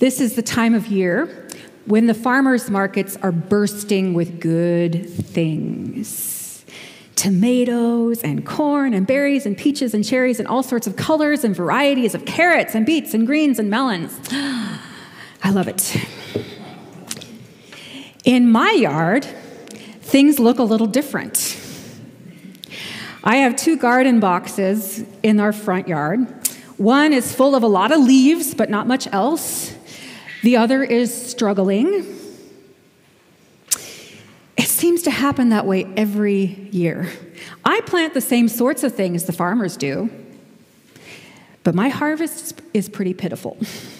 This is the time of year when the farmers' markets are bursting with good things. Tomatoes and corn and berries and peaches and cherries and all sorts of colors and varieties of carrots and beets and greens and melons. I love it. In my yard, things look a little different. I have 2 garden boxes in our front yard. One is full of a lot of leaves, but not much else. The other is struggling. It seems to happen that way every year. I plant the same sorts of things the farmers do, but my harvest is pretty pitiful.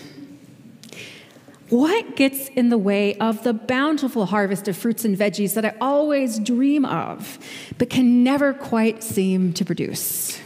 What gets in the way of the bountiful harvest of fruits and veggies that I always dream of, but can never quite seem to produce?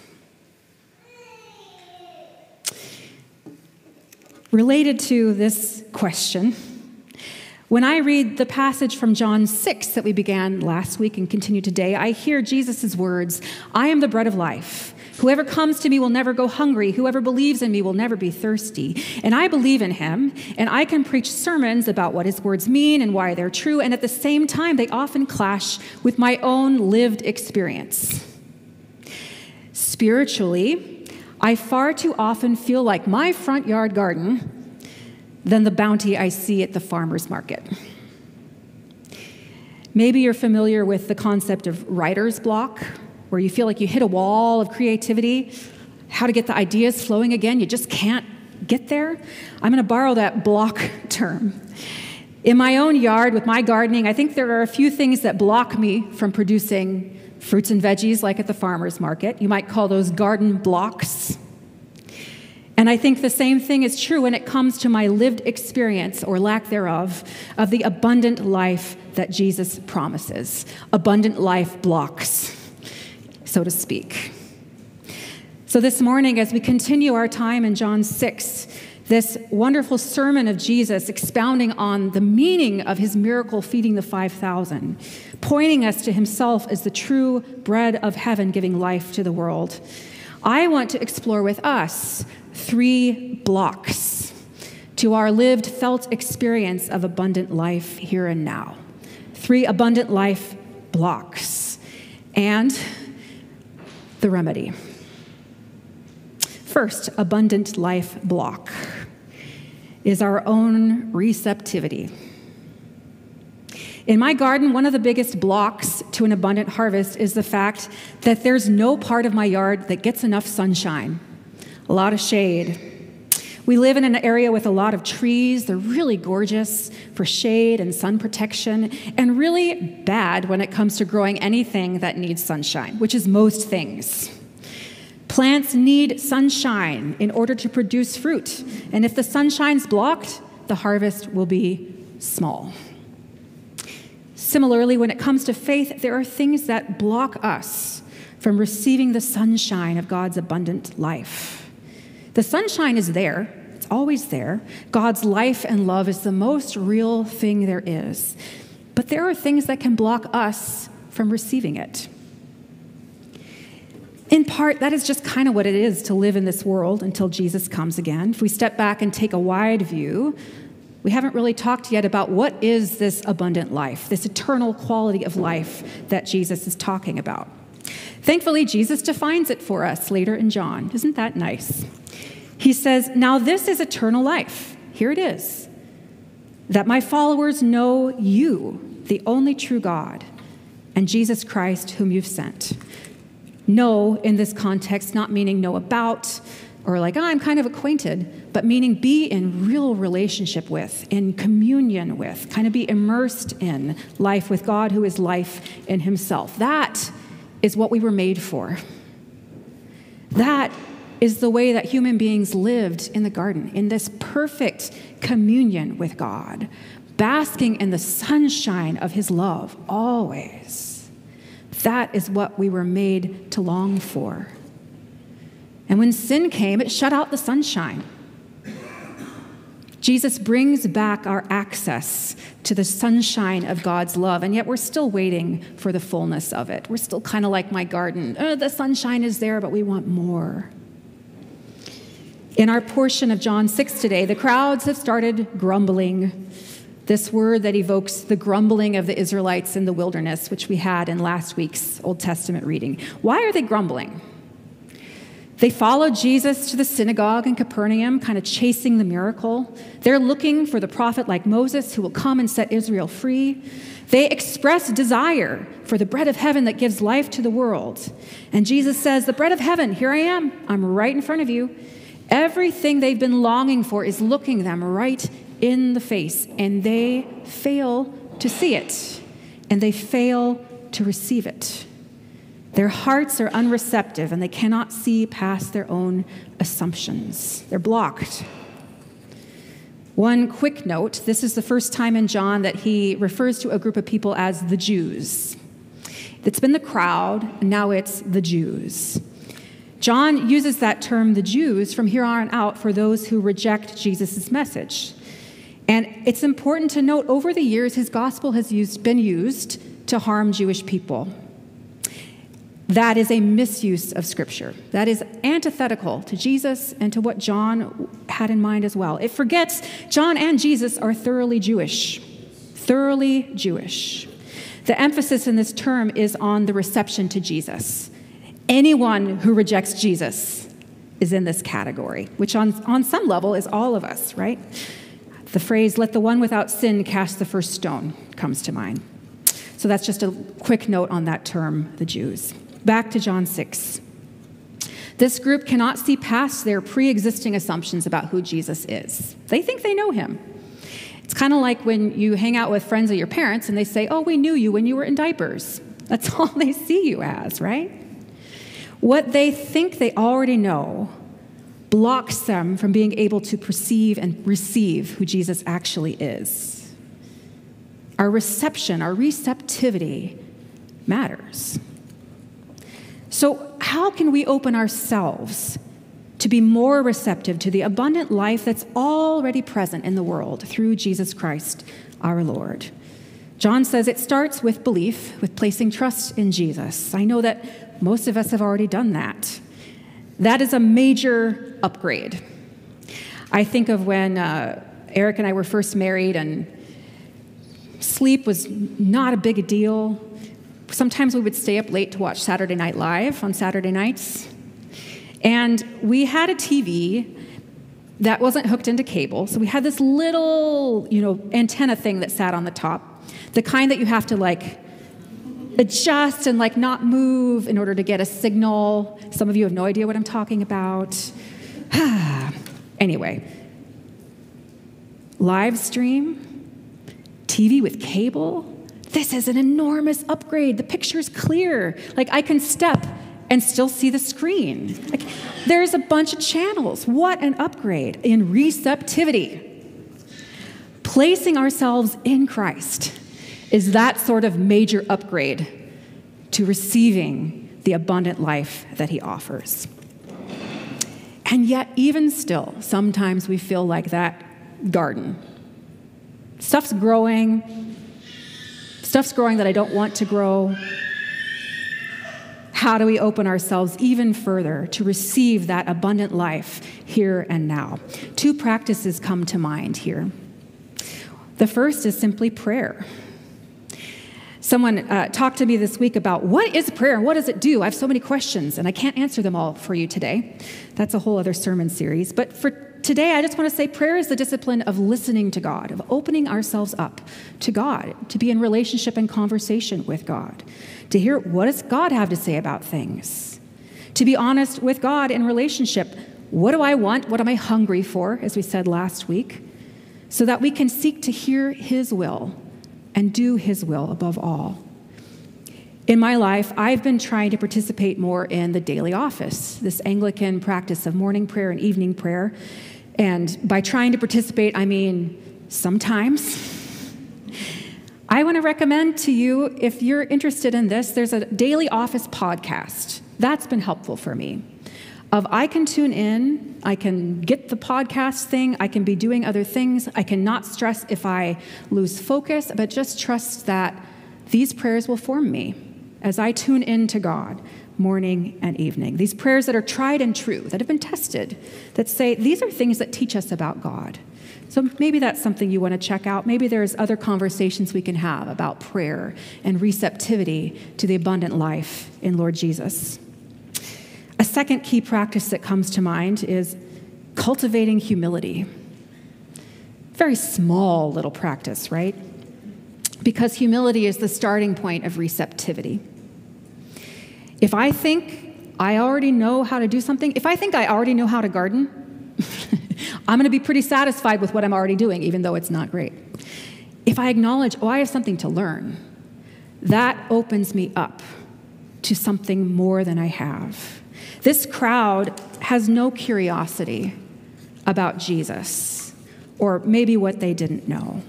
Related to this question, when I read the passage from John 6 that we began last week and continue today, I hear Jesus' words, "I am the bread of life. Whoever comes to me will never go hungry. Whoever believes in me will never be thirsty." And I believe in him, and I can preach sermons about what his words mean and why they're true, and at the same time, they often clash with my own lived experience. Spiritually, I far too often feel like my front yard garden than the bounty I see at the farmer's market. Maybe you're familiar with the concept of writer's block, where you feel like you hit a wall of creativity, how to get the ideas flowing again, you just can't get there. I'm going to borrow that block term. In my own yard with my gardening, I think there are a few things that block me from producing fruits and veggies like at the farmer's market. You might call those garden blocks. And I think the same thing is true when it comes to my lived experience, or lack thereof, of the abundant life that Jesus promises. Abundant life blocks, so to speak. So this morning, as we continue our time in John 6, this wonderful sermon of Jesus expounding on the meaning of his miracle feeding the 5,000, pointing us to himself as the true bread of heaven giving life to the world, I want to explore with us 3 blocks to our lived, felt experience of abundant life here and now. 3 abundant life blocks and the remedy. First, abundant life block is our own receptivity. In my garden, one of the biggest blocks to an abundant harvest is the fact that there's no part of my yard that gets enough sunshine, a lot of shade. We live in an area with a lot of trees. They're really gorgeous for shade and sun protection, and really bad when it comes to growing anything that needs sunshine, which is most things. Plants need sunshine in order to produce fruit, and if the sunshine's blocked, the harvest will be small. Similarly, when it comes to faith, there are things that block us from receiving the sunshine of God's abundant life. The sunshine is there. It's always there. God's life and love is the most real thing there is. But there are things that can block us from receiving it. In part, that is just kind of what it is to live in this world until Jesus comes again. If we step back and take a wide view, we haven't really talked yet about what is this abundant life, this eternal quality of life that Jesus is talking about. Thankfully, Jesus defines it for us later in John. Isn't that nice? He says, "Now this is eternal life." Here it is. "That my followers know you, the only true God, and Jesus Christ whom you've sent." Know in this context, not meaning know about or like, I'm kind of acquainted, but meaning be in real relationship with, in communion with, kind of be immersed in life with God who is life in himself. That is what we were made for. That is the way that human beings lived in the garden, in this perfect communion with God, basking in the sunshine of his love always. That is what we were made to long for. And when sin came, it shut out the sunshine. Jesus brings back our access to the sunshine of God's love, and yet we're still waiting for the fullness of it. We're still kind of like my garden. The sunshine is there, but we want more. In our portion of John 6 today, the crowds have started grumbling. This word that evokes the grumbling of the Israelites in the wilderness, which we had in last week's Old Testament reading. Why are they grumbling? They followed Jesus to the synagogue in Capernaum, kind of chasing the miracle. They're looking for the prophet like Moses who will come and set Israel free. They express desire for the bread of heaven that gives life to the world. And Jesus says, the bread of heaven, here I am. I'm right in front of you. Everything they've been longing for is looking them right in the face, and they fail to see it, and they fail to receive it. Their hearts are unreceptive, and they cannot see past their own assumptions. They're blocked. One quick note, this is the first time in John that he refers to a group of people as the Jews. It's been the crowd, now it's the Jews. John uses that term, the Jews, from here on out for those who reject Jesus' message. And it's important to note, over the years, his gospel has been used to harm Jewish people. That is a misuse of Scripture. That is antithetical to Jesus and to what John had in mind as well. It forgets John and Jesus are thoroughly Jewish. Thoroughly Jewish. The emphasis in this term is on the reception to Jesus. Anyone who rejects Jesus is in this category, which on some level is all of us, right? The phrase, let the one without sin cast the first stone, comes to mind. So that's just a quick note on that term, the Jews. Back to John 6. This group cannot see past their pre-existing assumptions about who Jesus is. They think they know him. It's kind of like when you hang out with friends of your parents and they say, oh, we knew you when you were in diapers. That's all they see you as, right? What they think they already know blocks them from being able to perceive and receive who Jesus actually is. Our reception, our receptivity matters. So how can we open ourselves to be more receptive to the abundant life that's already present in the world through Jesus Christ, our Lord? John says it starts with belief, with placing trust in Jesus. I know that most of us have already done that. That is a major upgrade. I think of when Eric and I were first married and sleep was not a big deal. Sometimes we would stay up late to watch Saturday Night Live on Saturday nights. And we had a TV that wasn't hooked into cable. So we had this little, antenna thing that sat on the top, the kind that you have to adjust and not move in order to get a signal. Some of you have no idea what I'm talking about. Anyway, live stream, TV with cable. This is an enormous upgrade. The picture's clear. I can step and still see the screen. There's a bunch of channels. What an upgrade in receptivity. Placing ourselves in Christ is that sort of major upgrade to receiving the abundant life that he offers. And yet, even still, sometimes we feel like that garden. Stuff's growing that I don't want to grow. How do we open ourselves even further to receive that abundant life here and now? Two practices come to mind here. The first is simply prayer. Someone talked to me this week about what is prayer and what does it do? I have so many questions, and I can't answer them all for you today. That's a whole other sermon series. But for today, I just want to say prayer is the discipline of listening to God, of opening ourselves up to God, to be in relationship and conversation with God, to hear what does God have to say about things, to be honest with God in relationship. What do I want? What am I hungry for, as we said last week, so that we can seek to hear his will and do his will above all. In my life, I've been trying to participate more in the daily office, this Anglican practice of morning prayer and evening prayer. And by trying to participate, I mean sometimes. I want to recommend to you, if you're interested in this, there's a daily office podcast. That's been helpful for me. I can tune in, I can get the podcast thing, I can be doing other things, I cannot stress if I lose focus, but just trust that these prayers will form me as I tune in to God, morning and evening. These prayers that are tried and true, that have been tested, that say these are things that teach us about God. So maybe that's something you want to check out. Maybe there's other conversations we can have about prayer and receptivity to the abundant life in Lord Jesus. A second key practice that comes to mind is cultivating humility. Very small little practice, right? Because humility is the starting point of receptivity. If I think I already know how to do something, if I think I already know how to garden, I'm going to be pretty satisfied with what I'm already doing, even though it's not great. If I acknowledge, I have something to learn, that opens me up to something more than I have. This crowd has no curiosity about Jesus, or maybe what they didn't know.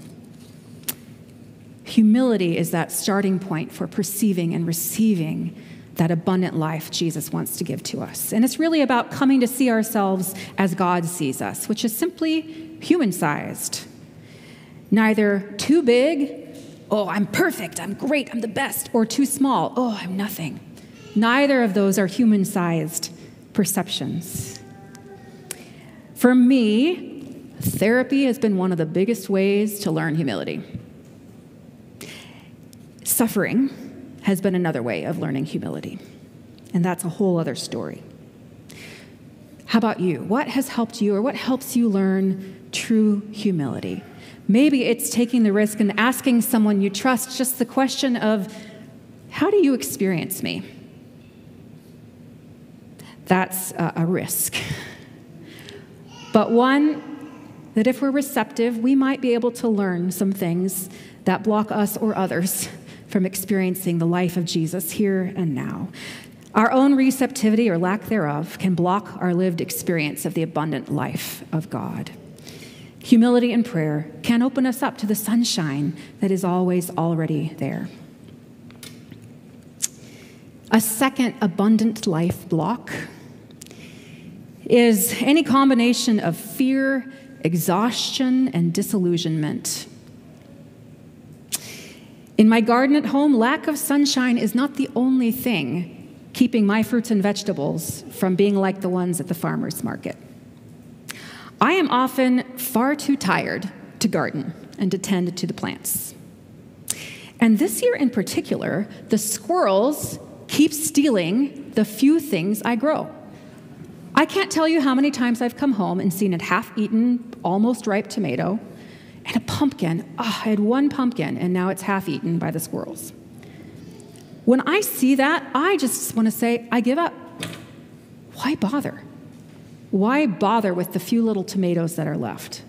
Humility is that starting point for perceiving and receiving that abundant life Jesus wants to give to us. And it's really about coming to see ourselves as God sees us, which is simply human-sized. Neither too big, I'm perfect, I'm great, I'm the best, or too small, I'm nothing. Neither of those are human-sized perceptions. For me, therapy has been one of the biggest ways to learn humility. Suffering has been another way of learning humility, and that's a whole other story. How about you? What has helped you, or what helps you learn true humility? Maybe it's taking the risk and asking someone you trust just the question of, how do you experience me? That's a risk, but one that if we're receptive, we might be able to learn some things that block us or others from experiencing the life of Jesus here and now. Our own receptivity or lack thereof can block our lived experience of the abundant life of God. Humility and prayer can open us up to the sunshine that is always already there. A second abundant life block is any combination of fear, exhaustion, and disillusionment. In my garden at home, lack of sunshine is not the only thing keeping my fruits and vegetables from being like the ones at the farmer's market. I am often far too tired to garden and to tend to the plants. And this year in particular, the squirrels keep stealing the few things I grow. I can't tell you how many times I've come home and seen a half-eaten, almost ripe tomato, and a pumpkin. I had one pumpkin, and now it's half-eaten by the squirrels. When I see that, I just want to say, I give up. Why bother? Why bother with the few little tomatoes that are left?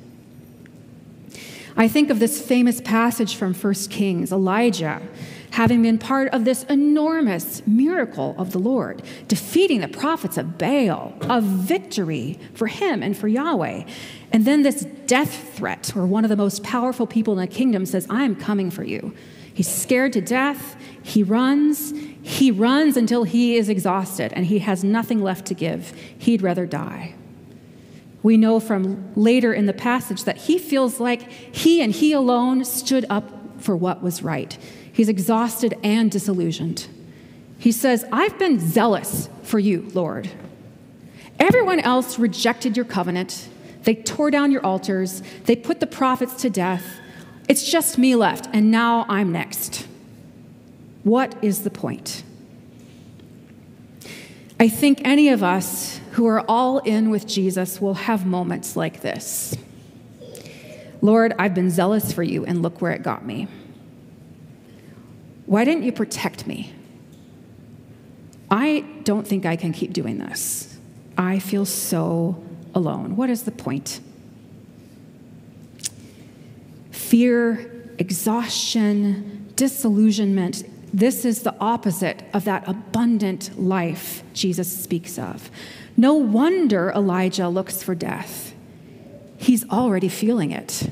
I think of this famous passage from 1 Kings, Elijah having been part of this enormous miracle of the Lord, defeating the prophets of Baal, a victory for him and for Yahweh. And then this death threat, where one of the most powerful people in the kingdom says, I am coming for you. He's scared to death. He runs until he is exhausted and he has nothing left to give. He'd rather die. We know from later in the passage that he feels like he and he alone stood up for what was right. He's exhausted and disillusioned. He says, I've been zealous for you, Lord. Everyone else rejected your covenant. They tore down your altars. They put the prophets to death. It's just me left, and now I'm next. What is the point? I think any of us who are all in with Jesus will have moments like this. Lord, I've been zealous for you, and look where it got me. Why didn't you protect me? I don't think I can keep doing this. I feel so alone. What is the point? Fear, exhaustion, disillusionment. This is the opposite of that abundant life Jesus speaks of. No wonder Elijah looks for death. He's already feeling it.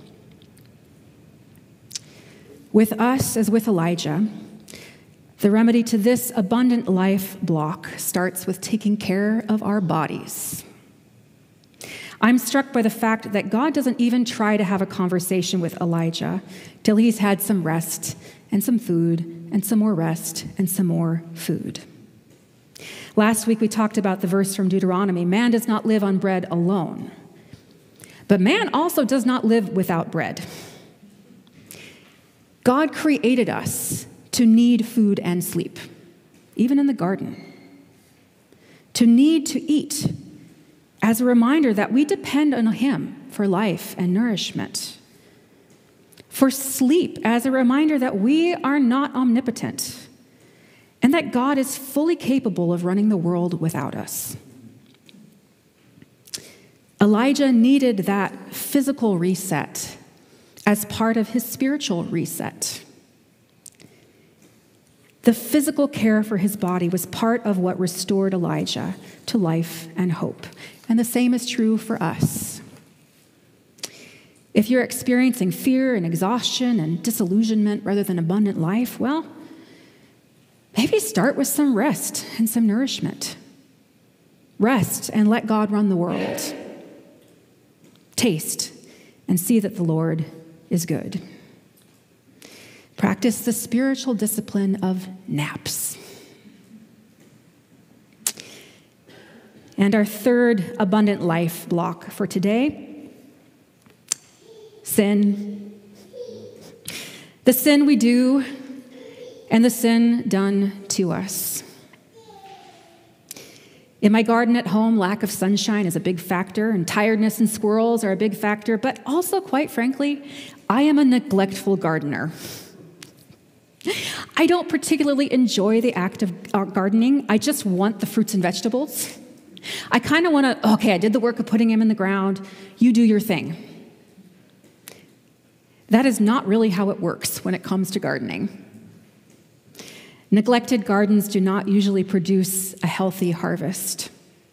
With us, as with Elijah, the remedy to this abundant life block starts with taking care of our bodies. I'm struck by the fact that God doesn't even try to have a conversation with Elijah till he's had some rest and some food and some more rest and some more food. Last week we talked about the verse from Deuteronomy, man does not live on bread alone. But man also does not live without bread. God created us to need food and sleep, even in the garden. To need to eat, as a reminder that we depend on him for life and nourishment. For sleep, as a reminder that we are not omnipotent and that God is fully capable of running the world without us. Elijah needed that physical reset as part of his spiritual reset. The physical care for his body was part of what restored Elijah to life and hope. And the same is true for us. If you're experiencing fear and exhaustion and disillusionment rather than abundant life, well, maybe start with some rest and some nourishment. Rest and let God run the world. Taste and see that the Lord is good. Practice the spiritual discipline of naps. And our third abundant life block for today, sin. The sin we do and the sin done to us. In my garden at home, lack of sunshine is a big factor, and tiredness and squirrels are a big factor, but also, quite frankly, I am a neglectful gardener. I don't particularly enjoy the act of gardening. I just want the fruits and vegetables. I kind of want to, okay, I did the work of putting them in the ground. You do your thing. That is not really how it works when it comes to gardening. Neglected gardens do not usually produce a healthy harvest.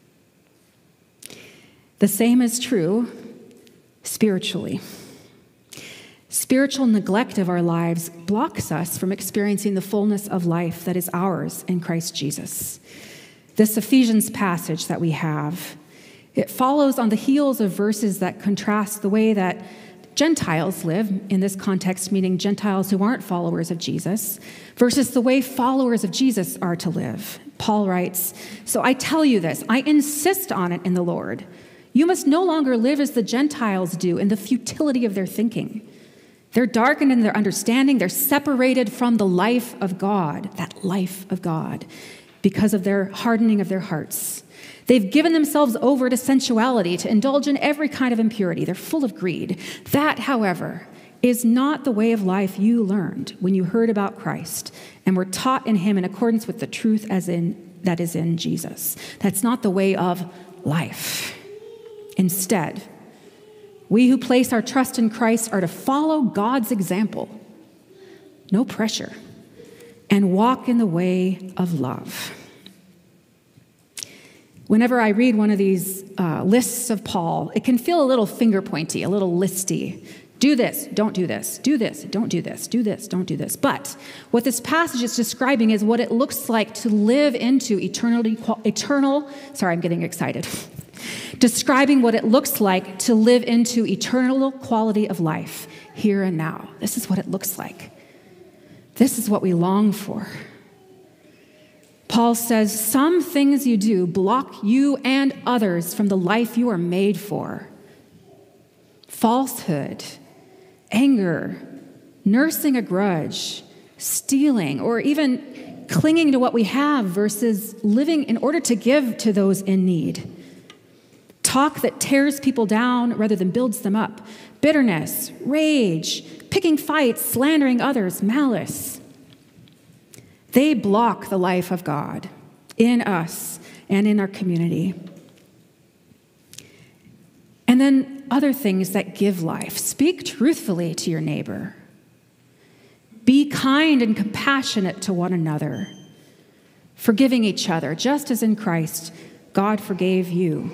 The same is true spiritually. Spiritual neglect of our lives blocks us from experiencing the fullness of life that is ours in Christ Jesus. This Ephesians passage that we have, it follows on the heels of verses that contrast the way that Gentiles live, in this context meaning Gentiles who aren't followers of Jesus, versus the way followers of Jesus are to live. Paul writes, "So I tell you this, I insist on it in the Lord. You must no longer live as the Gentiles do in the futility of their thinking. They're darkened in their understanding. They're separated from the life of God, that life of God, because of their hardening of their hearts. They've given themselves over to sensuality, to indulge in every kind of impurity. They're full of greed. That, however, is not the way of life you learned when you heard about Christ and were taught in him in accordance with the truth that is in Jesus. That's not the way of life. Instead, we who place our trust in Christ are to follow God's example, no pressure, and walk in the way of love." Whenever I read one of these lists of Paul, it can feel a little finger pointy, a little listy. Do this, don't do this. Do this, don't do this. Do this, don't do this. But what this passage is describing is what it looks like to live into describing what it looks like to live into eternal quality of life here and now. This is what it looks like. This is what we long for. Paul says, some things you do block you and others from the life you are made for. Falsehood, anger, nursing a grudge, stealing, or even clinging to what we have versus living in order to give to those in need. Talk that tears people down rather than builds them up. Bitterness, rage, picking fights, slandering others, malice. They block the life of God in us and in our community. And then other things that give life. Speak truthfully to your neighbor. Be kind and compassionate to one another, forgiving each other, just as in Christ God forgave you.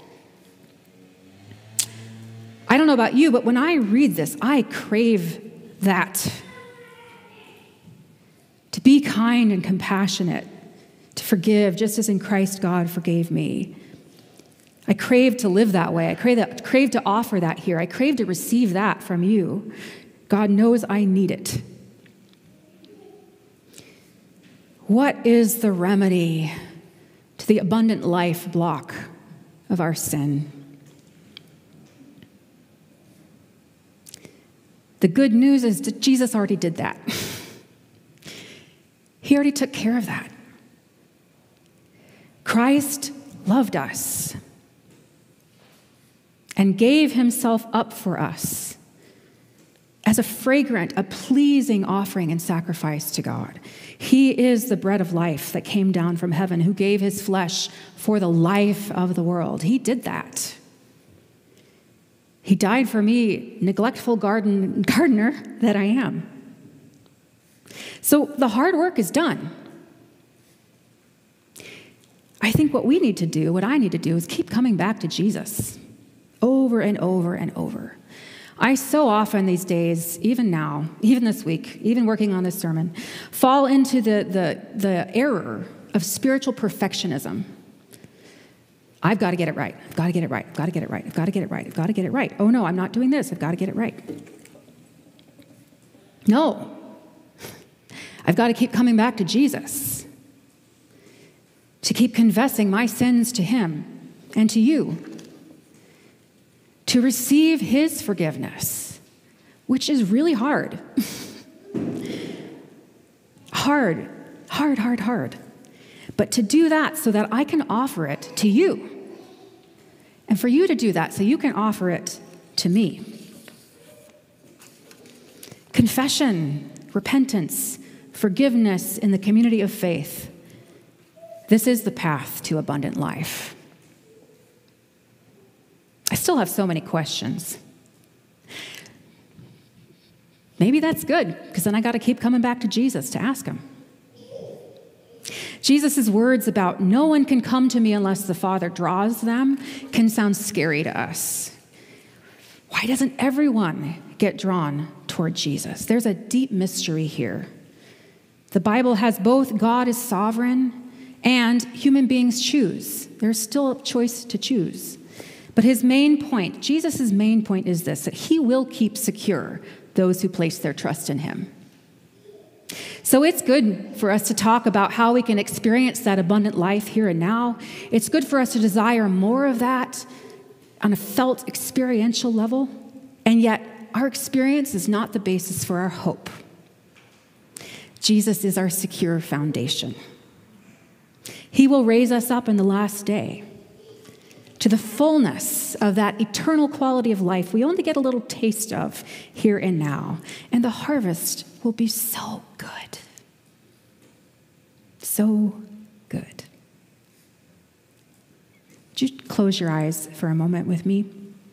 I don't know about you, but when I read this, I crave that. To be kind and compassionate, to forgive, just as in Christ God forgave me. I crave to live that way. I crave to offer that here. I crave to receive that from you. God knows I need it. What is the remedy to the abundant life block of our sin. The good news is that Jesus already did that. He already took care of that. Christ loved us and gave himself up for us as a fragrant, a pleasing offering and sacrifice to God. He is the bread of life that came down from heaven, who gave his flesh for the life of the world. He did that. He died for me, neglectful gardener that I am. So the hard work is done. I think what we need to do, what I need to do, is keep coming back to Jesus over and over and over. I so often these days, even now, even this week, even working on this sermon, fall into the error of spiritual perfectionism. I've got to get it right. I've got to get it right. I've got to get it right. I've got to get it right. I've got to get it right. Oh no, I'm not doing this. I've got to get it right. No. I've got to keep coming back to Jesus, to keep confessing my sins to him and to you, to receive his forgiveness, which is really hard. Hard. But to do that so that I can offer it to you, and for you to do that so you can offer it to me. Confession, repentance, forgiveness in the community of faith. This is the path to abundant life. I still have so many questions. Maybe that's good, because then I got to keep coming back to Jesus to ask him. Jesus' words about no one can come to me unless the Father draws them can sound scary to us. Why doesn't everyone get drawn toward Jesus? There's a deep mystery here. The Bible has both God is sovereign and human beings choose. There's still a choice to choose. But his main point, Jesus' main point is this, that he will keep secure those who place their trust in him. So it's good for us to talk about how we can experience that abundant life here and now. It's good for us to desire more of that on a felt experiential level. And yet, our experience is not the basis for our hope. Jesus is our secure foundation. He will raise us up in the last day to the fullness of that eternal quality of life we only get a little taste of here and now. And the harvest will be so good. So good. Would you close your eyes for a moment with me?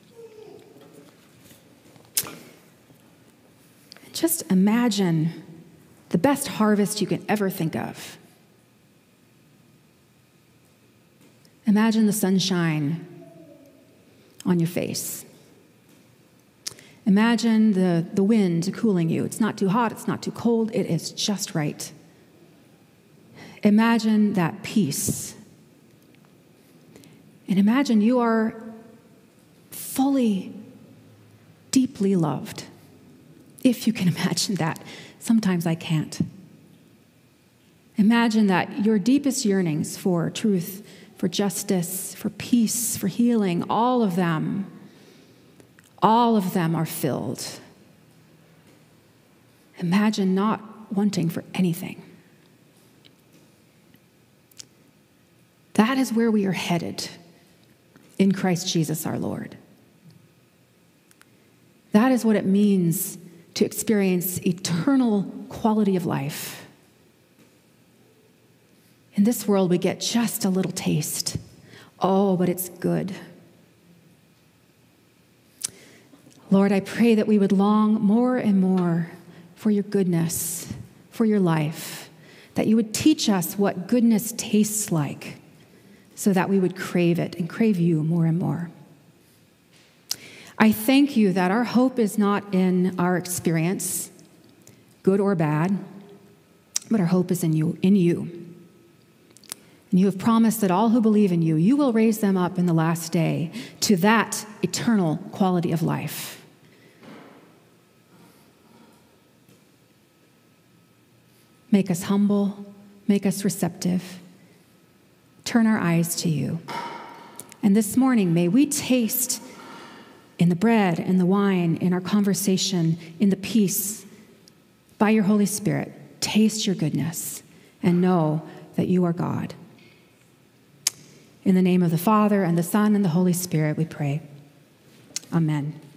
Just imagine the best harvest you can ever think of. Imagine the sunshine on your face. Imagine the wind cooling you. It's not too hot, it's not too cold, it is just right. Imagine that peace. And imagine you are fully, deeply loved. If you can imagine that. Sometimes I can't. Imagine that your deepest yearnings for truth, for justice, for peace, for healing, all of them are filled. Imagine not wanting for anything. That is where we are headed in Christ Jesus our Lord. That is what it means to experience eternal quality of life. In this world, we get just a little taste. Oh, but it's good. Lord, I pray that we would long more and more for your goodness, for your life, that you would teach us what goodness tastes like so that we would crave it and crave you more and more. I thank you that our hope is not in our experience, good or bad, but our hope is in you. And you have promised that all who believe in you, you will raise them up in the last day to that eternal quality of life. Make us humble, make us receptive. turn our eyes to you. And this morning, may we taste in the bread and the wine, in our conversation, in the peace, by your Holy Spirit, taste your goodness and know that you are God. In the name of the Father, and the Son, and the Holy Spirit, we pray. Amen.